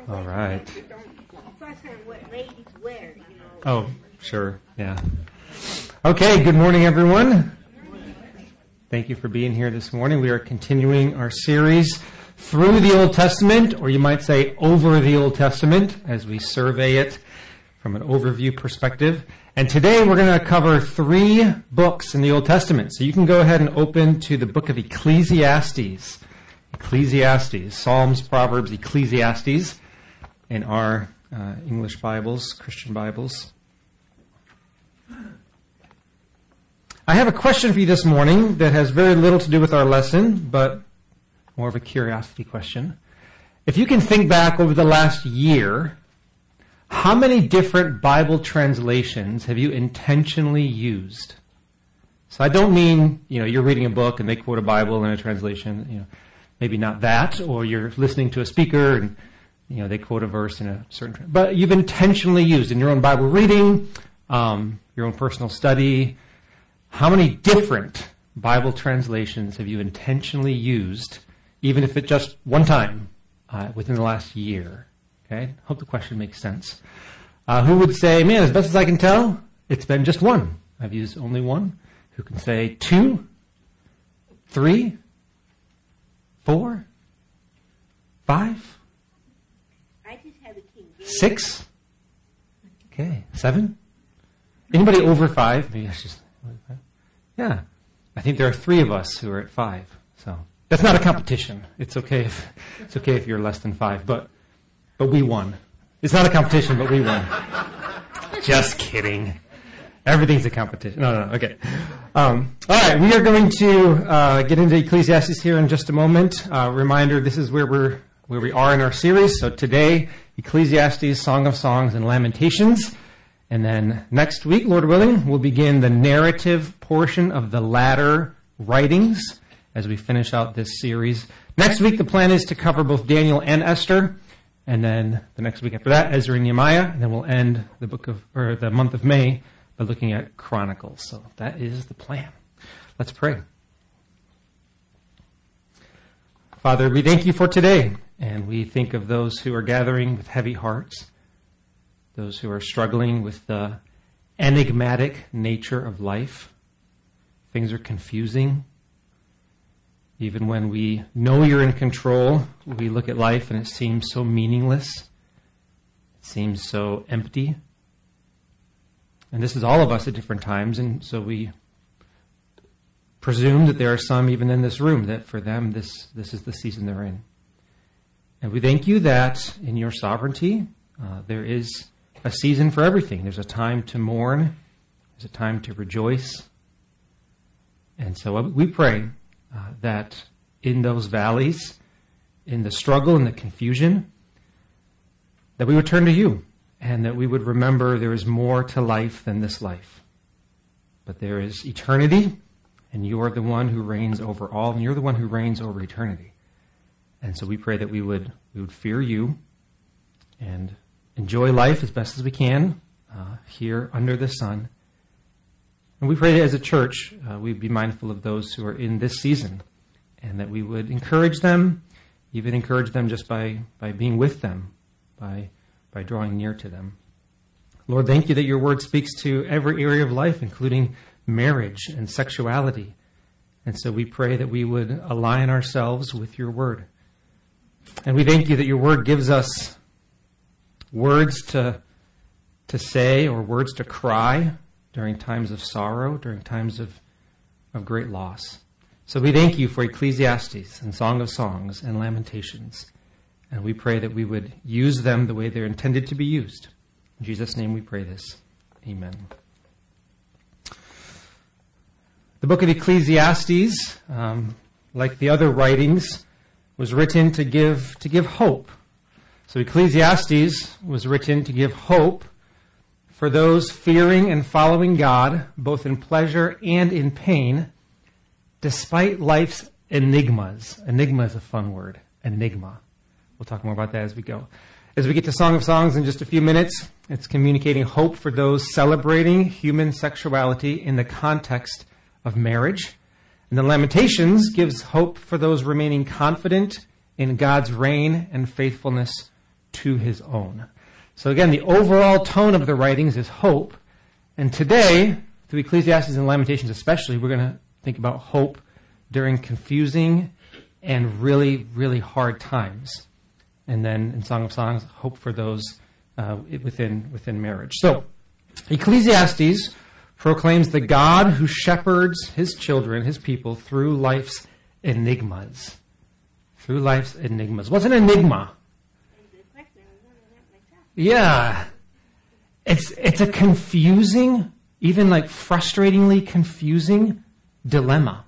All right. What ladies wear, Oh, sure. Yeah. Okay, good morning, everyone. Thank you for being here this morning. We are continuing our series through the Old Testament, or you might say over the Old Testament, as we survey it from an overview perspective. And today we're going to cover 3 books in the Old Testament. So you can go ahead and open to the book of Ecclesiastes. Ecclesiastes, Psalms, Proverbs, Ecclesiastes, in our English Bibles, Christian Bibles. I have a question for you this morning that has very little to do with our lesson, but more of a curiosity question. If you can think back over the last year, how many different Bible translations have you intentionally used? So I don't mean, you're reading a book and they quote a Bible in a translation, maybe not that, or you're listening to a speaker and they quote a verse in a certain... But you've intentionally used in your own Bible reading, your own personal study. How many different Bible translations have you intentionally used, even if it's just one time within the last year? Okay, hope the question makes sense. Who would say, man, as best as I can tell, it's been just one. I've used only one. Who can say 2, 3, 4, 5? 6? Okay. 7? Anybody over 5? Maybe that's just... Yeah. I think there are 3 of us who are at 5. So that's not a competition. It's okay if you're less than 5, but we won. It's not a competition, but we won. Just kidding. Everything's a competition. No. Okay. All right. We are going to get into Ecclesiastes here in just a moment. Reminder: this is where we are in our series. So today, Ecclesiastes, Song of Songs, and Lamentations. And then next week, Lord willing, we'll begin the narrative portion of the latter writings as we finish out this series. Next week, the plan is to cover both Daniel and Esther. And then the next week after that, Ezra and Nehemiah. And then we'll end the month of May by looking at Chronicles. So that is the plan. Let's pray. Father, we thank you for today. And we think of those who are gathering with heavy hearts, those who are struggling with the enigmatic nature of life. Things are confusing. Even when we know you're in control, we look at life and it seems so meaningless. It seems so empty. And this is all of us at different times, and so we presume that there are some even in this room that for them this is the season they're in. And we thank you that in your sovereignty, there is a season for everything. There's a time to mourn. There's a time to rejoice. And so we pray that in those valleys, in the struggle and the confusion, that we would turn to you and that we would remember there is more to life than this life. But there is eternity, and you are the one who reigns over all, and you're the one who reigns over eternity. And so we pray that we would fear you and enjoy life as best as we can here under the sun. And we pray that as a church, we'd be mindful of those who are in this season, and that we would encourage them, even encourage them just by being with them, by drawing near to them. Lord, thank you that your word speaks to every area of life, including marriage and sexuality. And so we pray that we would align ourselves with your word. And we thank you that your word gives us words to say or words to cry during times of sorrow, during times of great loss. So we thank you for Ecclesiastes and Song of Songs and Lamentations. And we pray that we would use them the way they're intended to be used. In Jesus' name we pray this. Amen. The book of Ecclesiastes, like the other writings, was written to give hope. So Ecclesiastes was written to give hope for those fearing and following God, both in pleasure and in pain, despite life's enigmas. Enigma is a fun word. Enigma. We'll talk more about that as we go. As we get to Song of Songs in just a few minutes, it's communicating hope for those celebrating human sexuality in the context of marriage. And the Lamentations gives hope for those remaining confident in God's reign and faithfulness to his own. So again, the overall tone of the writings is hope. And today, through Ecclesiastes and Lamentations especially, we're going to think about hope during confusing and really, really hard times. And then in Song of Songs, hope for those within marriage. So, Ecclesiastes proclaims the God who shepherds his children, his people, through life's enigmas. Through life's enigmas. What's an enigma? Yeah. It's a confusing, even like frustratingly confusing dilemma.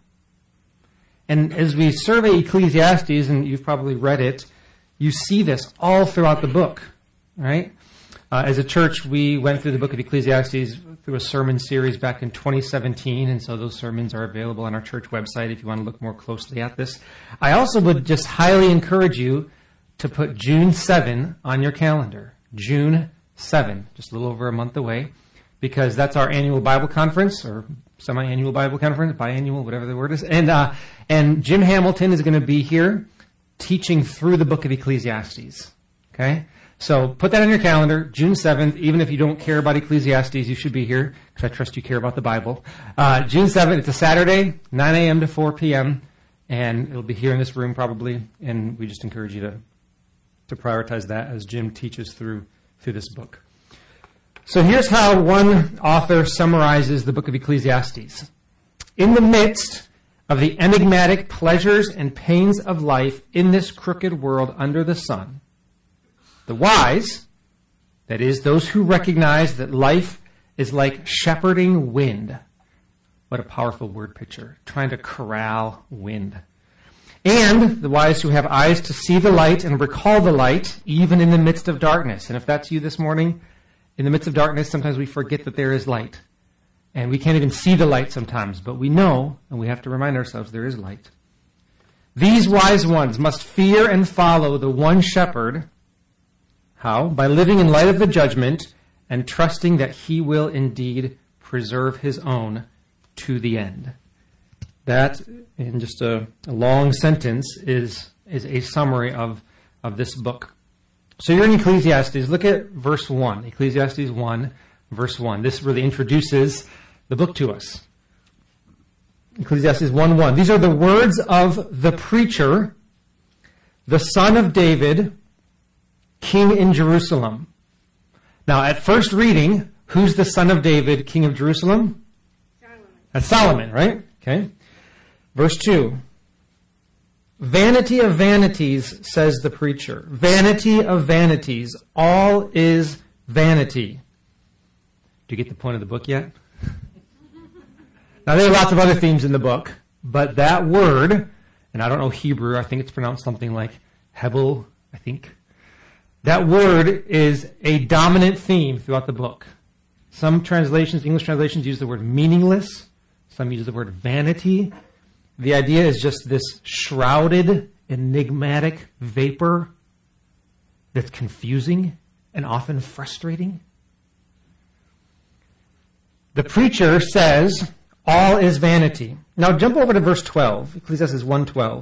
And as we survey Ecclesiastes, and you've probably read it, you see this all throughout the book, right? As a church, we went through the book of Ecclesiastes through a sermon series back in 2017, and so those sermons are available on our church website if you want to look more closely at this. I also would just highly encourage you to put June 7 on your calendar. June 7, just a little over a month away, because that's our annual Bible conference, or semi-annual Bible conference, biannual, whatever the word is. And Jim Hamilton is going to be here teaching through the book of Ecclesiastes. Okay? So put that on your calendar, June 7th. Even if you don't care about Ecclesiastes, you should be here, because I trust you care about the Bible. June 7th, it's a Saturday, 9 a.m. to 4 p.m., and it'll be here in this room probably, and we just encourage you to prioritize that as Jim teaches through this book. So here's how one author summarizes the book of Ecclesiastes. In the midst of the enigmatic pleasures and pains of life in this crooked world under the sun, the wise, that is, those who recognize that life is like shepherding wind. What a powerful word picture. Trying to corral wind. And the wise who have eyes to see the light and recall the light, even in the midst of darkness. And if that's you this morning, in the midst of darkness, sometimes we forget that there is light. And we can't even see the light sometimes, but we know, and we have to remind ourselves there is light. These wise ones must fear and follow the one shepherd. How? By living in light of the judgment and trusting that he will indeed preserve his own to the end. That, in just a long sentence, is a summary of this book. So you're in Ecclesiastes. Look at verse 1. Ecclesiastes 1, verse 1. This really introduces the book to us. Ecclesiastes 1:1. These are the words of the preacher, the son of David, king in Jerusalem. Now, at first reading, who's the son of David, king of Jerusalem? Solomon. That's Solomon, right? Okay. Verse 2. Vanity of vanities, says the preacher. Vanity of vanities. All is vanity. Do you get the point of the book yet? Now, there are lots of other themes in the book, but that word, and I don't know Hebrew, I think it's pronounced something like Hebel, I think. That word is a dominant theme throughout the book. Some translations, English translations, use the word meaningless. Some use the word vanity. The idea is just this shrouded, enigmatic vapor that's confusing and often frustrating. The preacher says, all is vanity. Now jump over to verse 12, Ecclesiastes 1:12.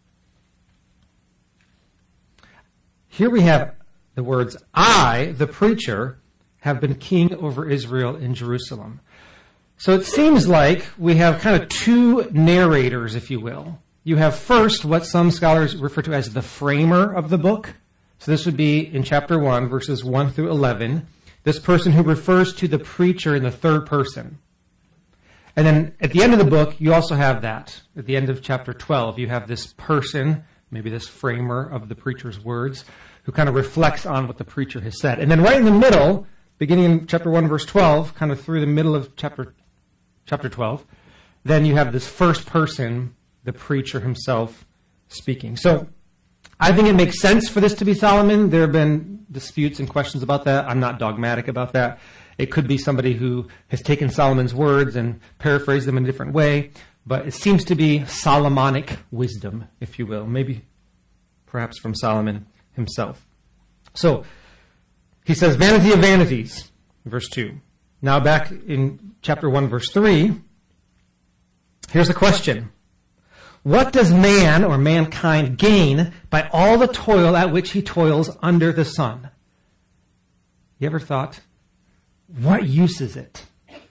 Here we have the words, I, the preacher, have been king over Israel in Jerusalem. So it seems like we have kind of two narrators, if you will. You have first what some scholars refer to as the framer of the book. So this would be in chapter 1, verses 1 through 11. This person who refers to the preacher in the third person. And then at the end of the book, you also have that. At the end of chapter 12, you have this person, maybe this framer of the preacher's words, who kind of reflects on what the preacher has said. And then right in the middle, beginning in chapter 1, verse 12, kind of through the middle of chapter 12, then you have this first person, the preacher himself, speaking. So I think it makes sense for this to be Solomon. There have been disputes and questions about that. I'm not dogmatic about that. It could be somebody who has taken Solomon's words and paraphrased them in a different way, but it seems to be Solomonic wisdom, if you will, maybe perhaps from Solomon himself. So he says, vanity of vanities, verse 2. Now back in chapter 1, verse 3, here's a question. What does man or mankind gain by all the toil at which he toils under the sun? You ever thought, what use is it?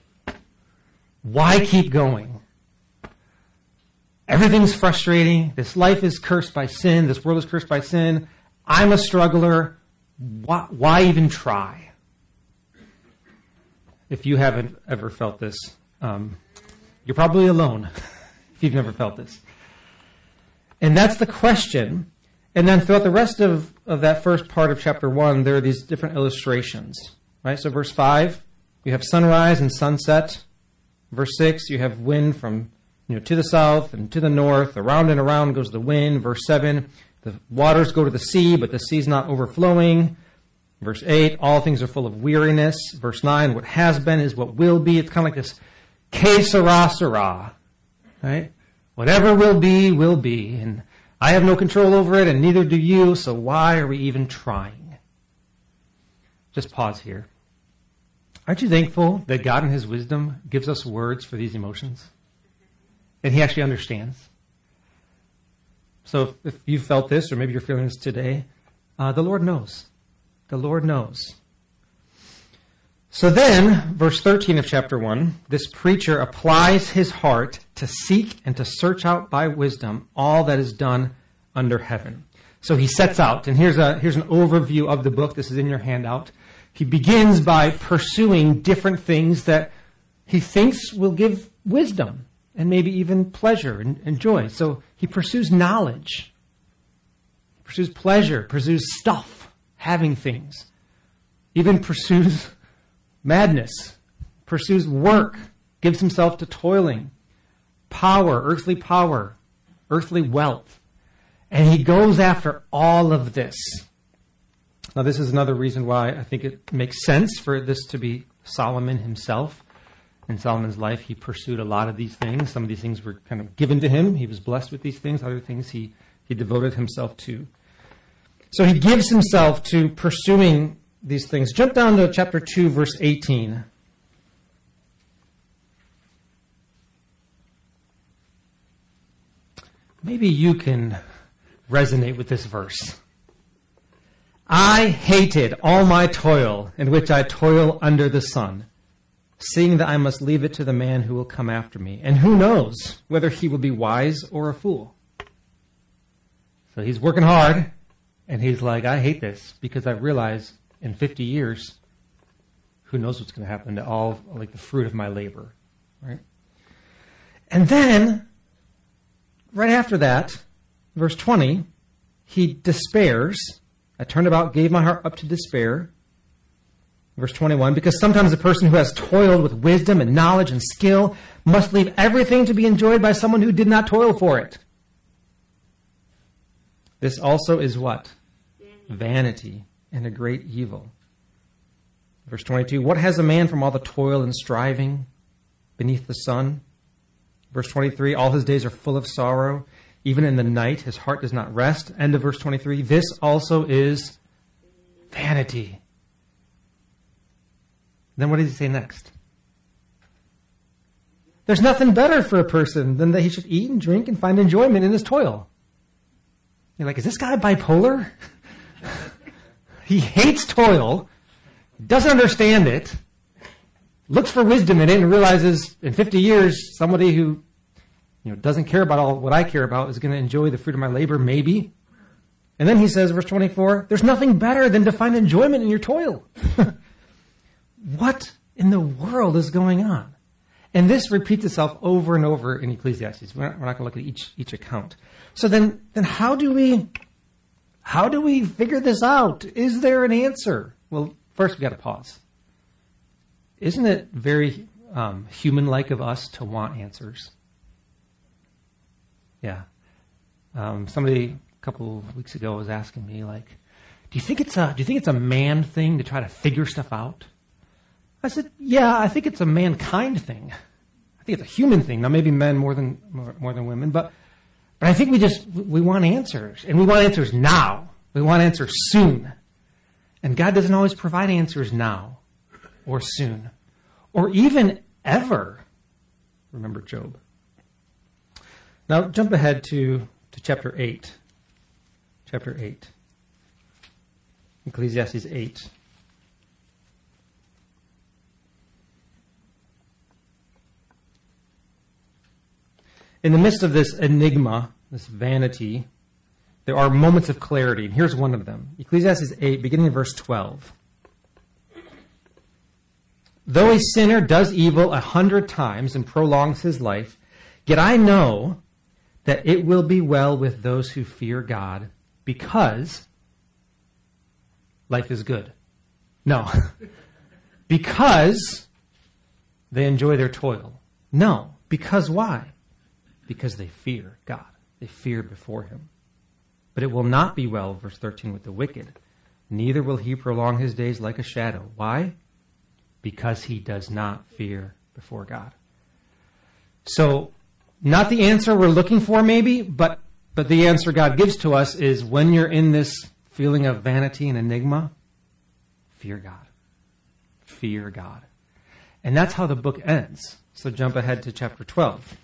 Why keep going? Everything's frustrating. This life is cursed by sin. This world is cursed by sin. I'm a struggler. Why even try? If you haven't ever felt this, you're probably alone if you've never felt this. And that's the question. And then throughout the rest of that first part of chapter 1, there are these different illustrations. Right? So verse 5, you have sunrise and sunset. Verse 6, you have wind from to the south and to the north. Around and around goes the wind. Verse 7, the waters go to the sea, but the sea's not overflowing. Verse 8, all things are full of weariness. Verse 9, what has been is what will be. It's kind of like this que sera, sera. Right? Whatever will be, will be. And I have no control over it, and neither do you, so why are we even trying? Just pause here. Aren't you thankful that God in His wisdom gives us words for these emotions? That He actually understands? So if you felt this, or maybe you're feeling this today, the Lord knows. The Lord knows. So then, verse 13 of chapter 1, this preacher applies his heart to seek and to search out by wisdom all that is done under heaven. So he sets out, and here's an overview of the book. This is in your handout. He begins by pursuing different things that he thinks will give wisdom and maybe even pleasure and joy. So he pursues knowledge, pursues pleasure, pursues stuff, having things, even pursues madness, pursues work, gives himself to toiling, power, earthly wealth. And he goes after all of this. Now, this is another reason why I think it makes sense for this to be Solomon himself. In Solomon's life, he pursued a lot of these things. Some of these things were kind of given to him. He was blessed with these things. Other things he devoted himself to. So he gives himself to pursuing these things. Jump down to chapter 2, verse 18. Maybe you can resonate with this verse. I hated all my toil in which I toil under the sun, seeing that I must leave it to the man who will come after me. And who knows whether he will be wise or a fool. So he's working hard, and he's like, I hate this because I realize in 50 years, who knows what's going to happen to all like the fruit of my labor, right? And then, right after that, verse 20, he despairs. I turned about, gave my heart up to despair. Verse 21, because sometimes a person who has toiled with wisdom and knowledge and skill must leave everything to be enjoyed by someone who did not toil for it. This also is what? Vanity and a great evil. Verse 22, what has a man from all the toil and striving beneath the sun? Verse 23, all his days are full of sorrow. Even in the night, his heart does not rest. End of verse 23, this also is vanity. Then what does he say next? There's nothing better for a person than that he should eat and drink and find enjoyment in his toil. You're like, is this guy bipolar? He hates toil, doesn't understand it, looks for wisdom in it, and realizes in 50 years somebody who doesn't care about all what I care about is going to enjoy the fruit of my labor, maybe. And then he says, verse 24, there's nothing better than to find enjoyment in your toil. What in the world is going on? And this repeats itself over and over in Ecclesiastes. We're not going to look at each account. So then how do we figure this out? Is there an answer? Well, first we got to pause. Isn't it very human-like of us to want answers? Yeah. Somebody a couple of weeks ago was asking me, like, do you think it's a man thing to try to figure stuff out? I said, yeah, I think it's a mankind thing. I think it's a human thing. Now, maybe men more than women, but I think we want answers, and we want answers now. We want answers soon. And God doesn't always provide answers now or soon or even ever. Remember Job. Now jump ahead to chapter 8. Chapter 8. Ecclesiastes 8. In the midst of this enigma, this vanity, there are moments of clarity, and here's one of them. Ecclesiastes 8, beginning in verse 12. Though a sinner does evil 100 times and prolongs his life, yet I know that it will be well with those who fear God, because life is good. No. Because they enjoy their toil. No. Because why? Because they fear God. They fear before him. But it will not be well, verse 13, with the wicked. Neither will he prolong his days like a shadow. Why? Because he does not fear before God. So, not the answer we're looking for maybe, but the answer God gives to us is when you're in this feeling of vanity and enigma, fear God. Fear God. And that's how the book ends. So jump ahead to chapter 12.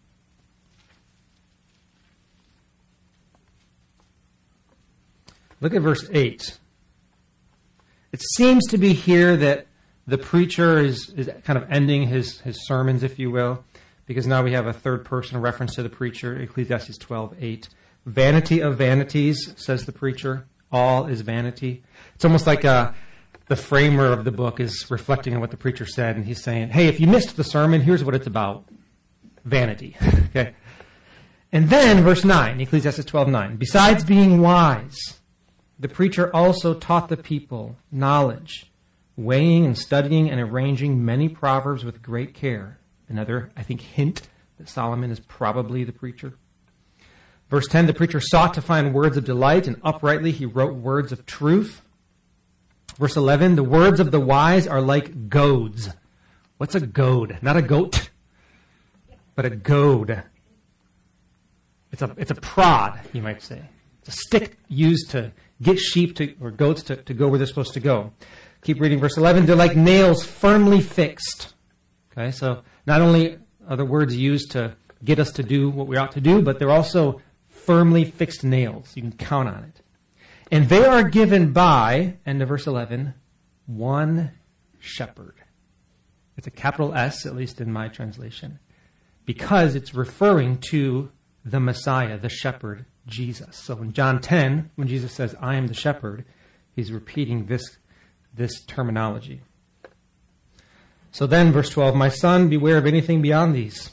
Look at verse 8. It seems to be here that the preacher is kind of ending his sermons, if you will, because now we have a third person reference to the preacher, Ecclesiastes 12:8. Vanity of vanities, says the preacher. All is vanity. It's almost like the framer of the book is reflecting on what the preacher said, and he's saying, hey, if you missed the sermon, here's what it's about. Vanity. Okay. And then, verse 9, Ecclesiastes 12:9. Besides being wise, the preacher also taught the people knowledge, weighing and studying and arranging many proverbs with great care. Another, I think, hint that Solomon is probably the preacher. Verse 10, the preacher sought to find words of delight, and uprightly he wrote words of truth. Verse 11, the words of the wise are like goads. What's a goad? Not a goat, but a goad. It's a prod, you might say. It's a stick used to get sheep or goats to go where they're supposed to go. Keep reading verse 11. They're like nails firmly fixed. Okay, so not only are the words used to get us to do what we ought to do, but they're also firmly fixed nails. You can count on it. And they are given by, end of verse 11, one shepherd. It's a capital S, at least in my translation, because it's referring to the Messiah, the shepherd, Jesus. So in John 10, when Jesus says, I am the shepherd, he's repeating this terminology. So then, verse 12, my son, beware of anything beyond these.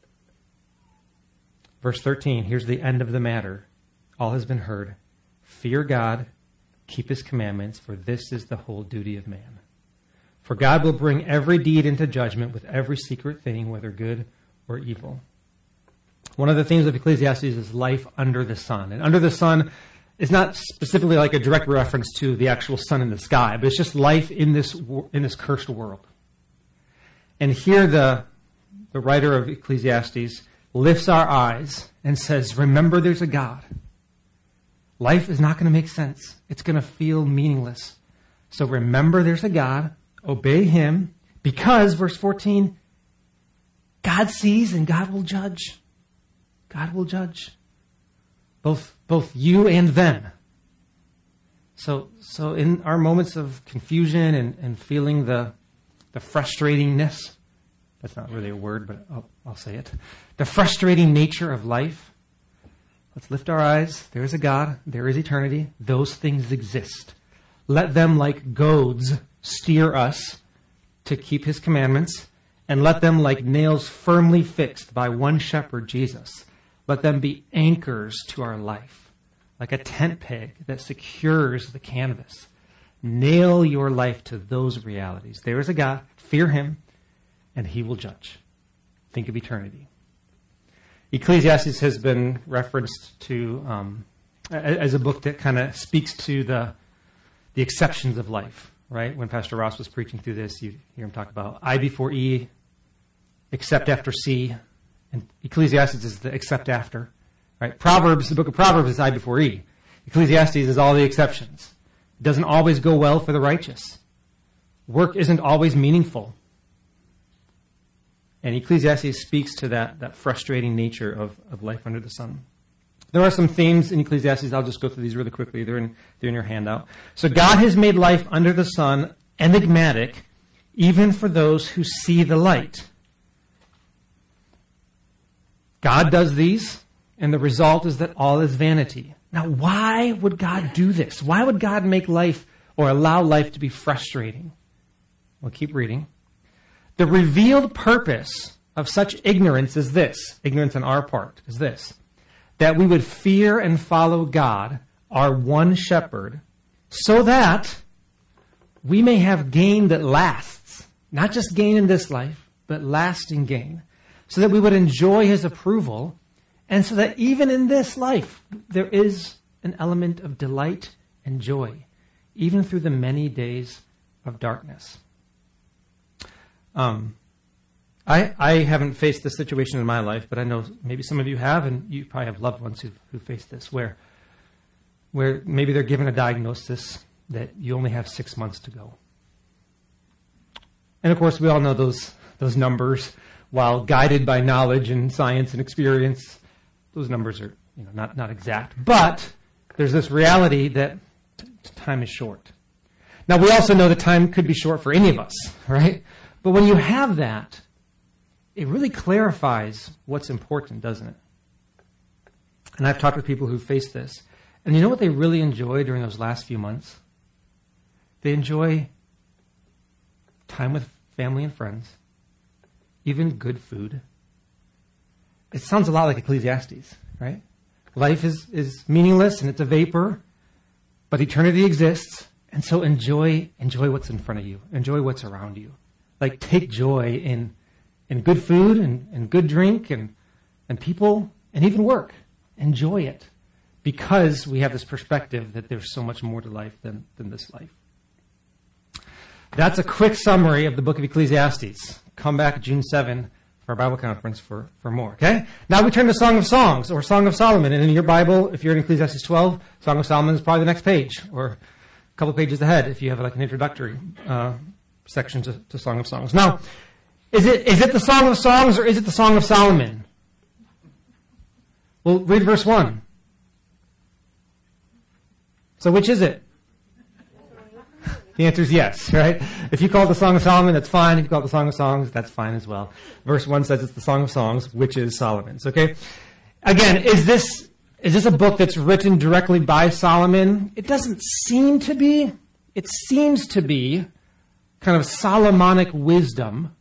Verse 13, here's the end of the matter. All has been heard. Fear God, keep his commandments, for this is the whole duty of man. For God will bring every deed into judgment with every secret thing, whether good or evil. One of the themes of Ecclesiastes is life under the sun. And under the sun is not specifically like a direct reference to the actual sun in the sky, but it's just life in this cursed world. And here the writer of Ecclesiastes lifts our eyes and says, remember there's a God. Life is not going to make sense. It's going to feel meaningless. So remember there's a God. Obey him. Because, verse 14, God sees and God will judge. God will judge. Both you and them. So in our moments of confusion and feeling the frustratingness, that's not really a word, but I'll say it. The frustrating nature of life. Let's lift our eyes. There is a God. There is eternity. Those things exist. Let them, like goads, steer us to keep his commandments, and let them, like nails firmly fixed by one shepherd, Jesus, let them be anchors to our life, like a tent peg that secures the canvas. Nail your life to those realities. There is a God. Fear him, and he will judge. Think of eternity. Ecclesiastes has been referenced to as a book that kind of speaks to the exceptions of life, right? When Pastor Ross was preaching through this, you hear him talk about I before E, except after C, and Ecclesiastes is the except after, right? Proverbs, the book of Proverbs is I before E. Ecclesiastes is all the exceptions. It doesn't always go well for the righteous. Work isn't always meaningful. And Ecclesiastes speaks to that frustrating nature of life under the sun. There are some themes in Ecclesiastes. I'll just go through these really quickly. They're in your handout. So God has made life under the sun enigmatic, even for those who see the light. God does these, and the result is that all is vanity. Now, why would God do this? Why would God make life or allow life to be frustrating? We'll keep reading. The revealed purpose of such ignorance is this, ignorance on our part is this, that we would fear and follow God, our one shepherd, so that we may have gain that lasts, not just gain in this life, but lasting gain, so that we would enjoy his approval, and so that even in this life, there is an element of delight and joy, even through the many days of darkness. I haven't faced this situation in my life, but I know maybe some of you have, and you probably have loved ones who faced this, where maybe they're given a diagnosis that you only have 6 months to go. And of course, we all know those numbers. While guided by knowledge and science and experience, those numbers are not exact. But there's this reality that time is short. Now, we also know that time could be short for any of us, right? But when you have that, it really clarifies what's important, doesn't it? And I've talked with people who face this. And you know what they really enjoy during those last few months? They enjoy time with family and friends, even good food. It sounds a lot like Ecclesiastes, right? Life is meaningless and it's a vapor, but eternity exists. And so enjoy what's in front of you. Enjoy what's around you. Like, take joy in good food and good drink and people and even work. Enjoy it, because we have this perspective that there's so much more to life than this life. That's a quick summary of the book of Ecclesiastes. Come back June 7 for our Bible conference for more, okay? Now we turn to Song of Songs, or Song of Solomon. And in your Bible, if you're in Ecclesiastes 12, Song of Solomon is probably the next page, or a couple pages ahead if you have like an introductory section to Song of Songs. Now, is it the Song of Songs or is it the Song of Solomon? Well, read verse 1. So which is it? The answer is yes, right? If you call it the Song of Solomon, that's fine. If you call it the Song of Songs, that's fine as well. Verse 1 says it's the Song of Songs, which is Solomon's, okay? Again, is this a book that's written directly by Solomon? It doesn't seem to be. It seems to be kind of Solomonic wisdom.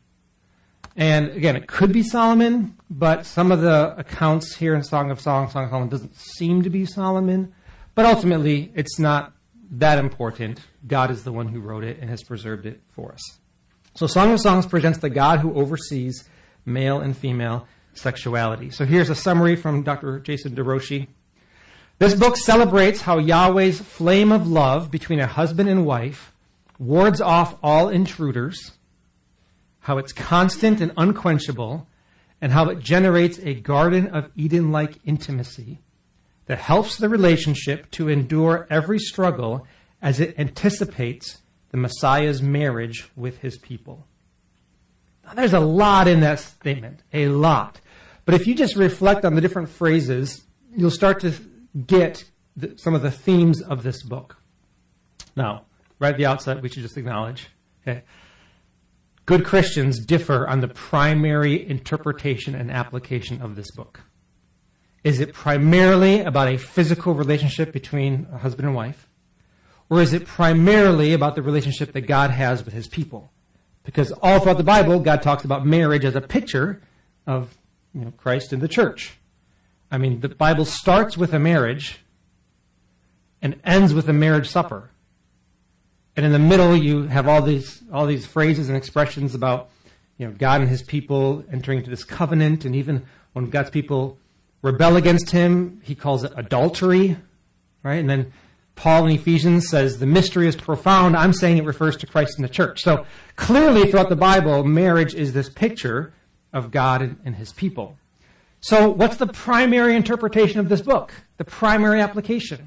And again, it could be Solomon, but some of the accounts here in Song of Solomon doesn't seem to be Solomon. But ultimately, it's not that important. God is the one who wrote it and has preserved it for us. So Song of Songs presents the God who oversees male and female sexuality. So here's a summary from Dr. Jason DeRoshi. This book celebrates how Yahweh's flame of love between a husband and wife wards off all intruders, how it's constant and unquenchable, and how it generates a Garden of Eden-like intimacy that helps the relationship to endure every struggle as it anticipates the Messiah's marriage with his people. Now, there's a lot in that statement, a lot. But if you just reflect on the different phrases, you'll start to get some of the themes of this book. Now, right at the outset, we should just acknowledge, okay, good Christians differ on the primary interpretation and application of this book. Is it primarily about a physical relationship between a husband and wife? Or is it primarily about the relationship that God has with his people? Because all throughout the Bible, God talks about marriage as a picture of Christ and the church. I mean, the Bible starts with a marriage and ends with a marriage supper. And in the middle, you have all these phrases and expressions about God and his people entering into this covenant. And even when God's people rebel against him, he calls it adultery, right? And then Paul in Ephesians says the mystery is profound. I'm saying it refers to Christ and the church. So clearly throughout the Bible, marriage is this picture of God and his people. So what's the primary interpretation of this book? The primary application?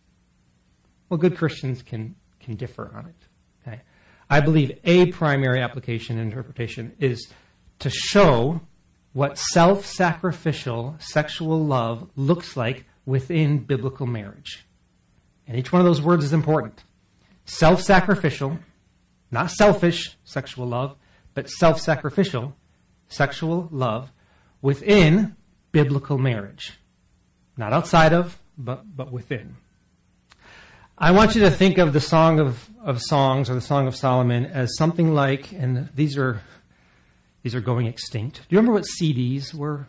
Well, good Christians can differ on it. Okay? I believe a primary application and interpretation is to show what self-sacrificial sexual love looks like within biblical marriage. And each one of those words is important. Self-sacrificial, not selfish sexual love, but self-sacrificial sexual love within biblical marriage. Not outside of, but within. I want you to think of the Song of Songs or the Song of Solomon as something like, and these are going extinct. Do you remember what CDs were?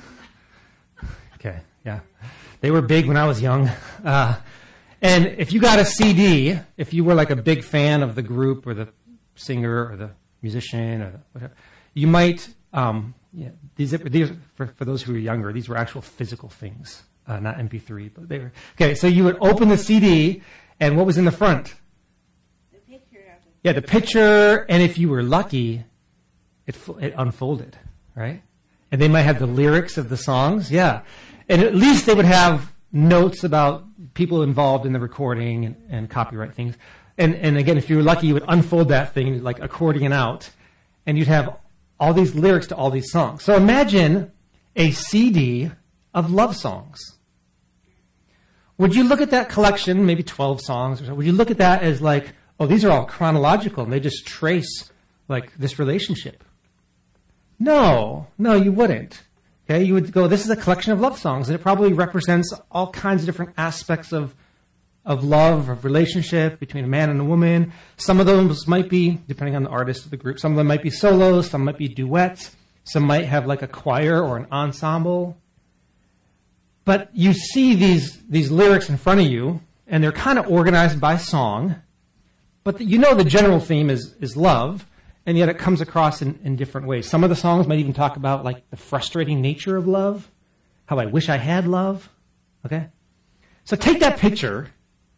Okay, yeah. They were big when I was young. And if you got a CD, if you were like a big fan of the group or the singer or the musician or whatever, you might, these for those who are younger, these were actual physical things, not MP3, but they were. Okay, so you would open the CD, and what was in the front? The picture of it. Yeah, the picture, and if you were lucky, it unfolded, right? And they might have the lyrics of the songs, yeah. And at least they would have notes about people involved in the recording and copyright things. And again, if you were lucky, you would unfold that thing like accordion out, and you'd have all these lyrics to all these songs. So imagine a CD of love songs. Would you look at that collection, maybe 12 songs or so, would you look at that as like, oh, these are all chronological, and they just trace like this relationship? No, you wouldn't. Okay, you would go, this is a collection of love songs, and it probably represents all kinds of different aspects of love, of relationship between a man and a woman. Some of those might be, depending on the artist of the group, some of them might be solos, some might be duets, some might have like a choir or an ensemble. But you see these lyrics in front of you, and they're kind of organized by song, but you know the general theme is love, and yet it comes across in different ways. Some of the songs might even talk about like the frustrating nature of love, how I wish I had love. Okay? So take that picture,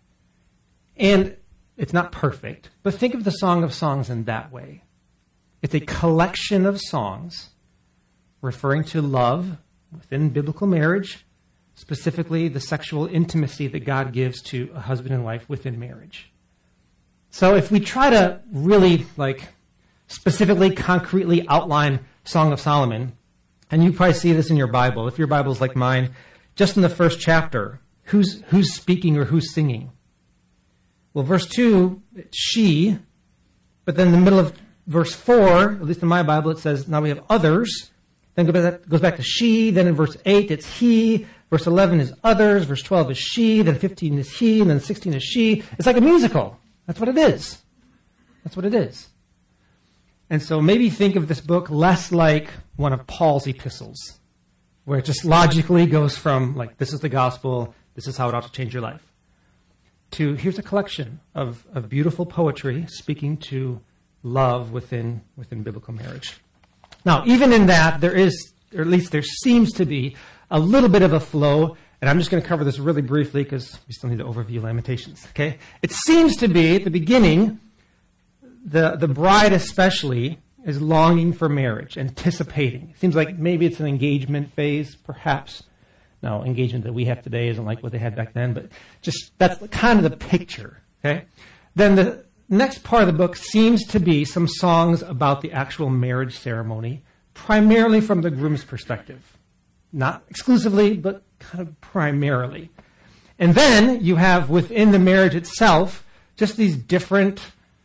and it's not perfect, but think of the Song of Songs in that way. It's a collection of songs referring to love within biblical marriage, specifically the sexual intimacy that God gives to a husband and wife within marriage. So if we try to really specifically, concretely outline Song of Solomon, and you probably see this in your Bible, if your Bible is like mine, just in the first chapter, who's speaking or who's singing? Well, verse 2, it's she, but then in the middle of verse 4, at least in my Bible, it says, now we have others. Then it goes back to she, then in verse 8, it's he. Verse 11 is others, verse 12 is she, then 15 is he, and then 16 is she. It's like a musical. That's what it is. That's what it is. And so maybe think of this book less like one of Paul's epistles, where it just logically goes from like, this is the gospel, this is how it ought to change your life, to here's a collection of beautiful poetry speaking to love within biblical marriage. Now, even in that, there is, or at least there seems to be, a little bit of a flow, and I'm just going to cover this really briefly because we still need to overview Lamentations, okay? It seems to be, at the beginning, the bride especially is longing for marriage, anticipating. It seems like maybe it's an engagement phase, perhaps. No, engagement that we have today isn't like what they had back then, but just that's kind of the picture, okay? Then the next part of the book seems to be some songs about the actual marriage ceremony, primarily from the groom's perspective. Not exclusively, but kind of primarily. And then you have within the marriage itself just these different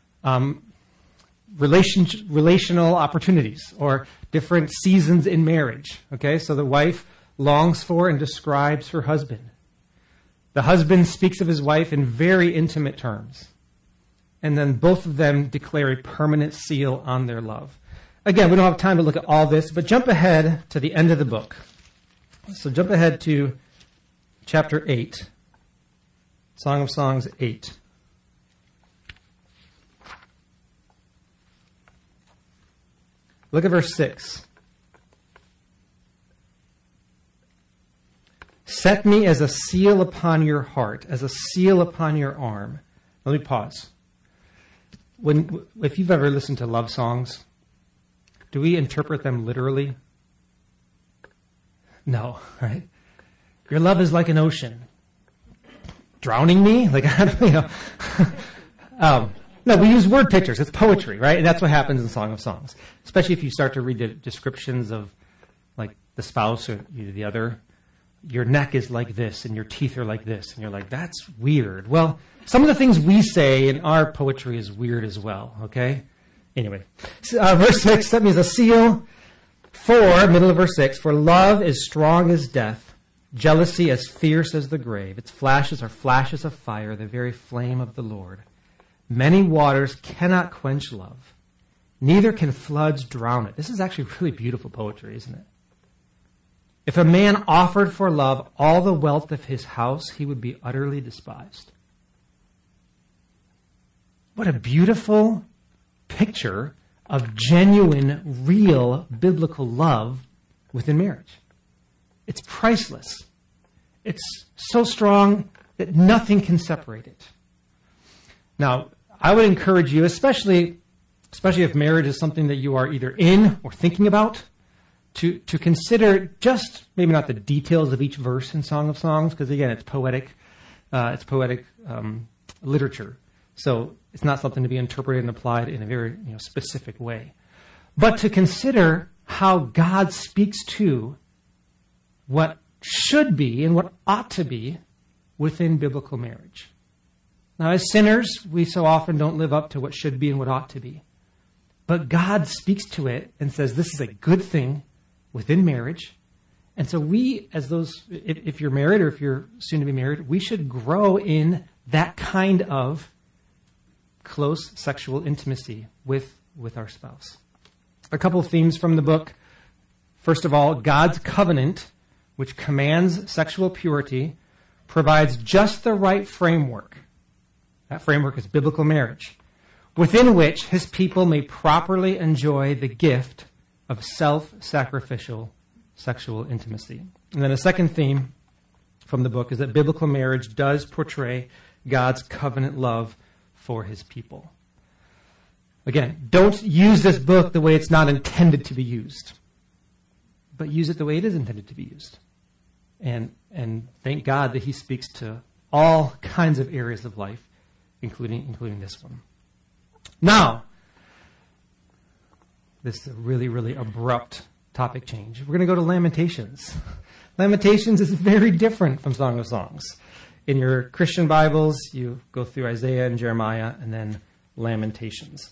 relational opportunities or different seasons in marriage. Okay, so the wife longs for and describes her husband. The husband speaks of his wife in very intimate terms. And then both of them declare a permanent seal on their love. Again, we don't have time to look at all this, but jump ahead to the end of the book. So jump ahead to chapter 8, Song of Songs 8. Look at verse 6. Set me as a seal upon your heart, as a seal upon your arm. Let me pause. If you've ever listened to love songs, do we interpret them literally? No, right? Your love is like an ocean. Drowning me? No, we use word pictures. It's poetry, right? And that's what happens in Song of Songs. Especially if you start to read the descriptions of, like, the spouse or the other. Your neck is like this, and your teeth are like this. And you're like, that's weird. Well, some of the things we say in our poetry is weird as well, okay? Anyway, verse 6, that means a seal. 4, middle of verse 6, for love is strong as death, jealousy as fierce as the grave. Its flashes are flashes of fire, the very flame of the Lord. Many waters cannot quench love, neither can floods drown it. This is actually really beautiful poetry, isn't it? If a man offered for love all the wealth of his house, he would be utterly despised. What a beautiful picture of genuine, real, biblical love within marriage. It's priceless. It's so strong that nothing can separate it. Now, I would encourage you, especially if marriage is something that you are either in or thinking about, to consider just maybe not the details of each verse in Song of Songs, because again, it's poetic literature. So it's not something to be interpreted and applied in a very specific way. But to consider how God speaks to what should be and what ought to be within biblical marriage. Now, as sinners, we so often don't live up to what should be and what ought to be. But God speaks to it and says this is a good thing within marriage. And so we, as those, if you're married or if you're soon to be married, we should grow in that kind of close sexual intimacy with our spouse. A couple of themes from the book. First of all, God's covenant, which commands sexual purity, provides just the right framework. That framework is biblical marriage, within which his people may properly enjoy the gift of self-sacrificial sexual intimacy. And then a second theme from the book is that biblical marriage does portray God's covenant love for his people. Again, don't use this book the way it's not intended to be used, but use it the way it is intended to be used. And thank God that he speaks to all kinds of areas of life, including this one. Now, this is a really, really abrupt topic change. We're going to go to Lamentations. Lamentations is very different from Song of Songs. In your Christian Bibles, you go through Isaiah and Jeremiah and then Lamentations.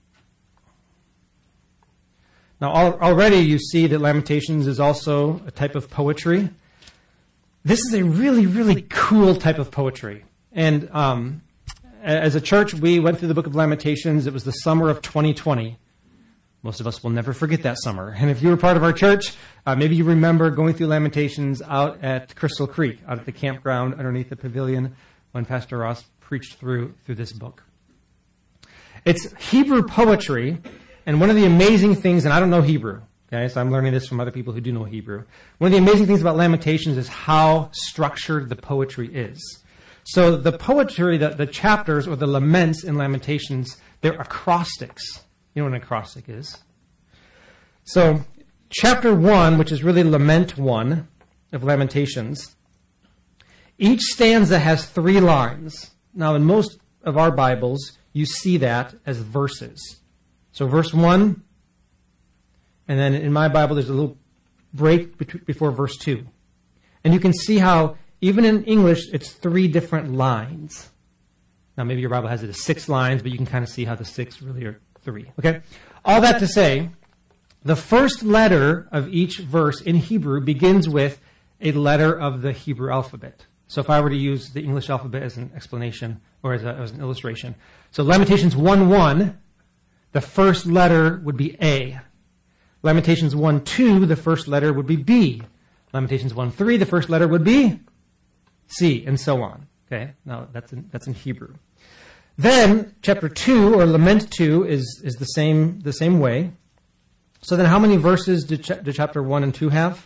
Now, already you see that Lamentations is also a type of poetry. This is a really, really cool type of poetry. And as a church, we went through the book of Lamentations. It was the summer of 2020. Most of us will never forget that summer. And if you were part of our church, maybe you remember going through Lamentations out at Crystal Creek, out at the campground underneath the pavilion when Pastor Ross preached through this book. It's Hebrew poetry, and one of the amazing things, and I don't know Hebrew, okay, so I'm learning this from other people who do know Hebrew. One of the amazing things about Lamentations is how structured the poetry is. So the poetry, the chapters or the laments in Lamentations, they're acrostics. You know what an acrostic is? So chapter 1, which is really lament 1 of Lamentations, each stanza has 3 lines. Now in most of our Bibles, you see that as verses. So verse 1, and then in my Bible there's a little break before verse 2. And you can see how even in English, it's 3 different lines. Now, maybe your Bible has it as 6 lines, but you can kind of see how the 6 really are 3. Okay? All that to say, the first letter of each verse in Hebrew begins with a letter of the Hebrew alphabet. So if I were to use the English alphabet as an explanation or as an illustration. So Lamentations 1:1, the first letter would be A. Lamentations 1:2, the first letter would be B. Lamentations 1:3, the first letter would be C, and so on. Okay, now that's in Hebrew. Then chapter 2 or lament 2 is the same way. So then, how many verses do chapter 1 and 2 have?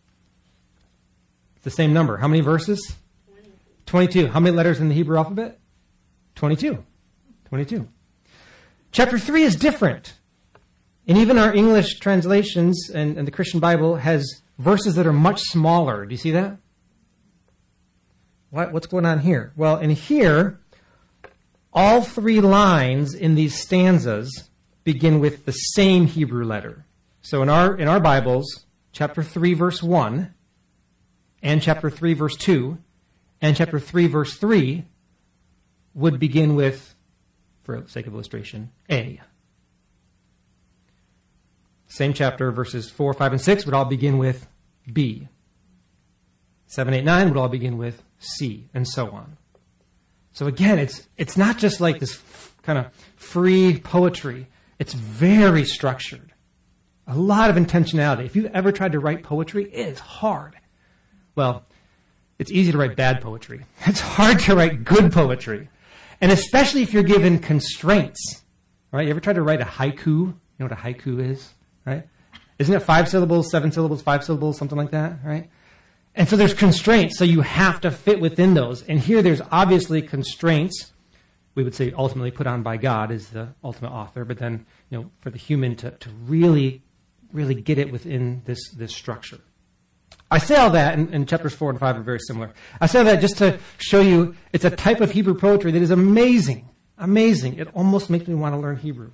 The same number. How many verses? 22. How many letters in the Hebrew alphabet? 22. 22. Chapter 3 is different. And even our English translations and the Christian Bible has verses that are much smaller. Do you see that? What's going on here? Well, in here, all three lines in these stanzas begin with the same Hebrew letter. So in our Bibles, chapter 3, verse 1, and chapter 3, verse 2, and chapter 3, verse 3 would begin with, for the sake of illustration, A. Same chapter, verses 4, 5, and 6 would all begin with B. 7, 8, 9 would all begin with C, and so on. So again, it's not just like this kind of free poetry. It's very structured. A lot of intentionality. If you've ever tried to write poetry, it is hard. Well, it's easy to write bad poetry. It's hard to write good poetry. And especially if you're given constraints. Right? You ever tried to write a haiku? You know what a haiku is? Right? Isn't it 5 syllables, 7 syllables, 5 syllables, something like that? Right? And so there's constraints, so you have to fit within those. And here there's obviously constraints, we would say ultimately put on by God as the ultimate author, but then, for the human to really, really get it within this structure. I say all that, and chapters 4 and 5 are very similar. I say all that just to show you it's a type of Hebrew poetry that is amazing. Amazing. It almost makes me want to learn Hebrew.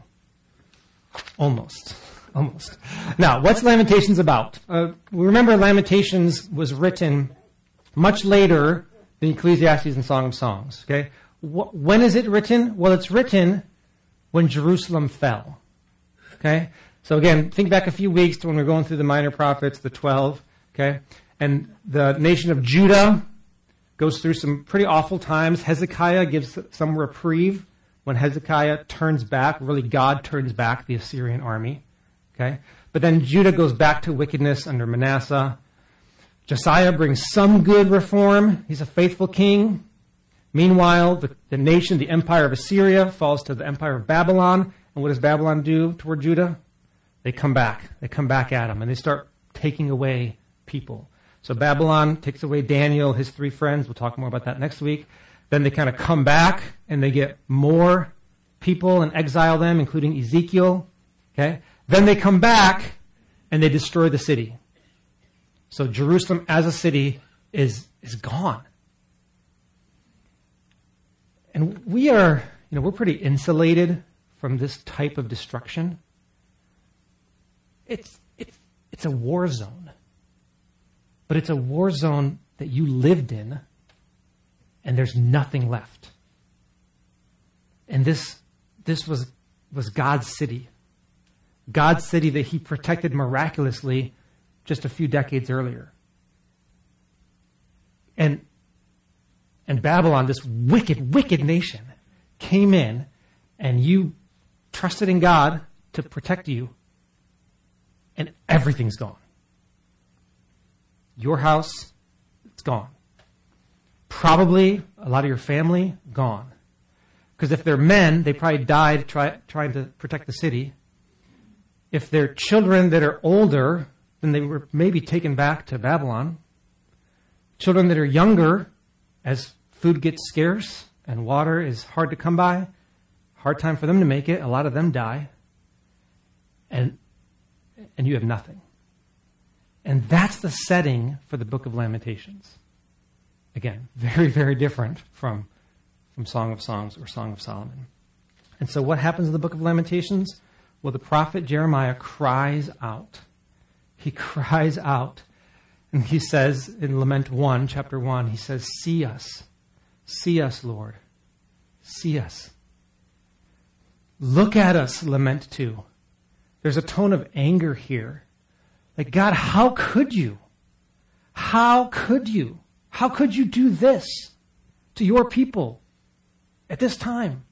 Almost. Now, what's Lamentations about? Remember, Lamentations was written much later than Ecclesiastes and Song of Songs. Okay, when is it written? Well, it's written when Jerusalem fell. Okay, so again, think back a few weeks to when we're going through the minor prophets, the 12. Okay, and the nation of Judah goes through some pretty awful times. Hezekiah gives some reprieve when Hezekiah turns back. Really, God turns back the Assyrian army. Okay? But then Judah goes back to wickedness under Manasseh. Josiah brings some good reform. He's a faithful king. Meanwhile, the nation, the empire of Assyria, falls to the empire of Babylon. And what does Babylon do toward Judah? They come back. They come back at him, and they start taking away people. So Babylon takes away Daniel, his 3 friends. We'll talk more about that next week. Then they kind of come back, and they get more people and exile them, including Ezekiel. Okay? Then they come back and they destroy the city. So Jerusalem as a city is gone. And we are, we're pretty insulated from this type of destruction. It's a war zone. But it's a war zone that you lived in and there's nothing left. And this was God's city. God's city that he protected miraculously just a few decades earlier. And Babylon, this wicked, wicked nation, came in and you trusted in God to protect you, and everything's gone. Your house, it's gone. Probably a lot of your family, gone. Because if they're men, they probably died trying to protect the city. If they're children that are older, then they were maybe taken back to Babylon. Children that are younger, as food gets scarce and water is hard to come by, hard time for them to make it, a lot of them die. And you have nothing. And that's the setting for the book of Lamentations. Again, very, very different from Song of Songs or Song of Solomon. And so what happens in the book of Lamentations? Well, the prophet Jeremiah cries out. He cries out. And he says in Lament 1, chapter 1, he says, see us, Lord. See us. Look at us, Lament 2. There's a tone of anger here. Like, God, how could you? How could you? How could you do this to your people at this time?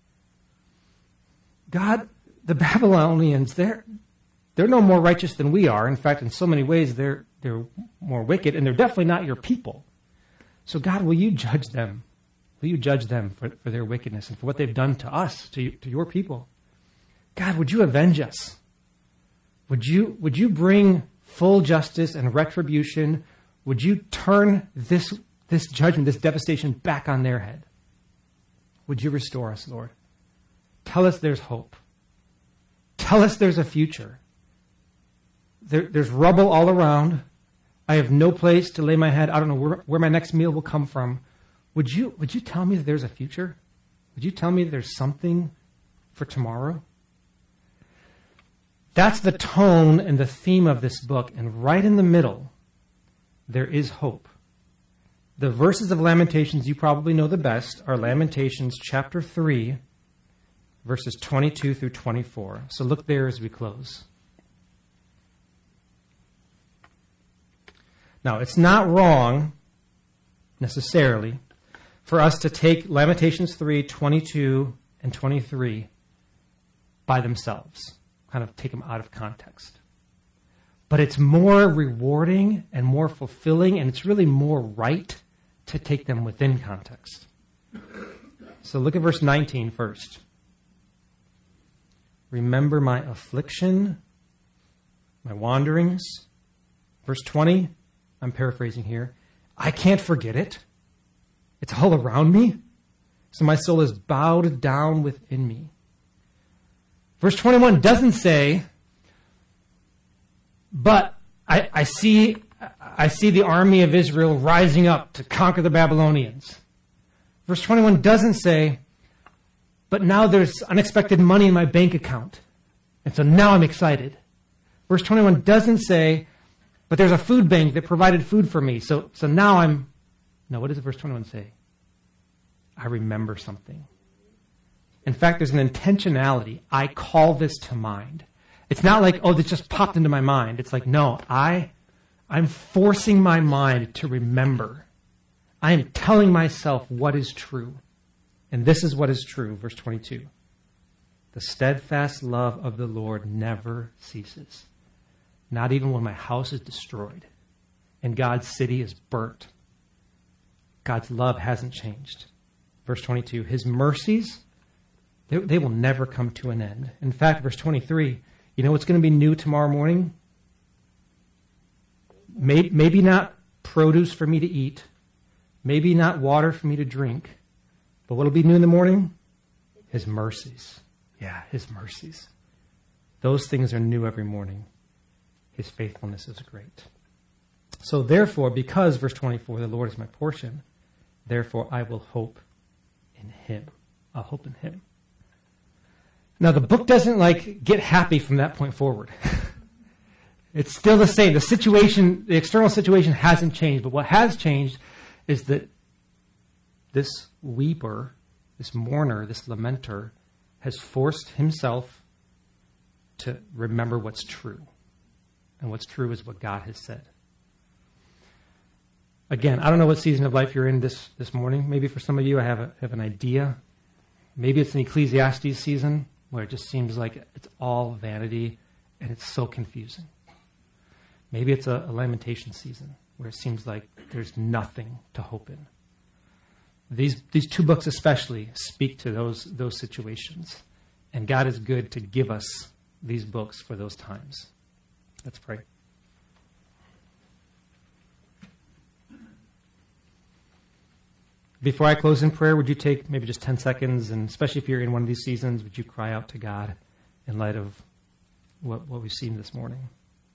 God, the Babylonians, they're no more righteous than we are. In fact, in so many ways, they're more wicked, and they're definitely not your people. So God, will you judge them? Will you judge them for their wickedness and for what they've done to us, to your people? God, would you avenge us? Would you bring full justice and retribution? Would you turn this judgment, this devastation back on their head? Would you restore us, Lord? Tell us there's hope. Tell us there's a future. There's rubble all around. I have no place to lay my head. I don't know where my next meal will come from. Would you tell me that there's a future? Would you tell me there's something for tomorrow? That's the tone and the theme of this book. And right in the middle, there is hope. The verses of Lamentations you probably know the best are Lamentations chapter 3, verses 22 through 24. So look there as we close. Now, it's not wrong, necessarily, for us to take Lamentations 3, 22, and 23 by themselves, kind of take them out of context. But it's more rewarding and more fulfilling, and it's really more right to take them within context. So look at verse 19 first. Remember my affliction, my wanderings. Verse 20, I'm paraphrasing here. I can't forget it. It's all around me. So my soul is bowed down within me. Verse 21 doesn't say, but I see the army of Israel rising up to conquer the Babylonians. Verse 21 doesn't say, but now there's unexpected money in my bank account. And so now I'm excited. Verse 21 doesn't say, but there's a food bank that provided food for me. So now no, what does verse 21 say? I remember something. In fact, there's an intentionality. I call this to mind. It's not like, oh, this just popped into my mind. It's like, no, I'm forcing my mind to remember. I am telling myself what is true. And this is what is true, verse 22. The steadfast love of the Lord never ceases. Not even when my house is destroyed and God's city is burnt. God's love hasn't changed. Verse 22, his mercies, they will never come to an end. In fact, verse 23, you know what's going to be new tomorrow morning? Maybe not produce for me to eat. Maybe not water for me to drink. But what will be new in the morning? His mercies. Yeah, his mercies. Those things are new every morning. His faithfulness is great. So therefore, because, verse 24, the Lord is my portion, therefore I will hope in him. I'll hope in him. Now, the book doesn't get happy from that point forward. It's still the same. The situation, the external situation hasn't changed. But what has changed is that this weeper, this mourner, this lamenter has forced himself to remember what's true. And what's true is what God has said. Again, I don't know what season of life you're in this morning. Maybe for some of you I have an idea. Maybe it's an Ecclesiastes season where it just seems like it's all vanity and it's so confusing. Maybe it's a lamentation season where it seems like there's nothing to hope in. These two books especially speak to those situations. And God is good to give us these books for those times. Let's pray. Before I close in prayer, would you take maybe just 10 seconds, and especially if you're in one of these seasons, would you cry out to God in light of what we've seen this morning?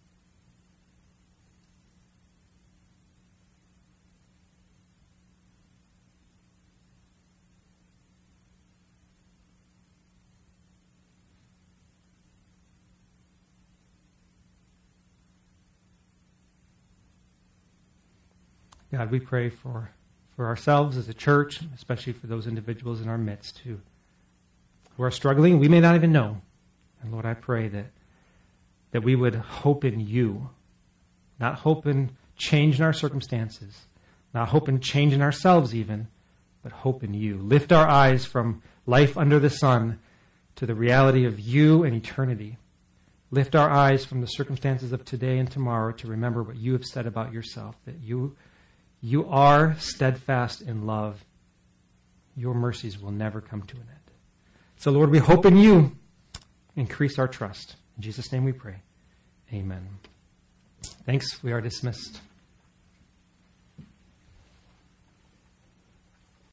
God, we pray for ourselves as a church, especially for those individuals in our midst who are struggling. We may not even know. And Lord, I pray that we would hope in you, not hope in change in our circumstances, not hope in change in ourselves even, but hope in you. Lift our eyes from life under the sun to the reality of you and eternity. Lift our eyes from the circumstances of today and tomorrow to remember what you have said about yourself, that you are steadfast in love. Your mercies will never come to an end. So, Lord, we hope in you. Increase our trust. In Jesus' name we pray. Amen. Thanks. We are dismissed.